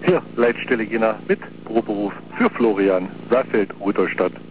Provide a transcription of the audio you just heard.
Hier, Leitstelle Jena mit Proberuf für Florian, Saalfeld, Rudolstadt.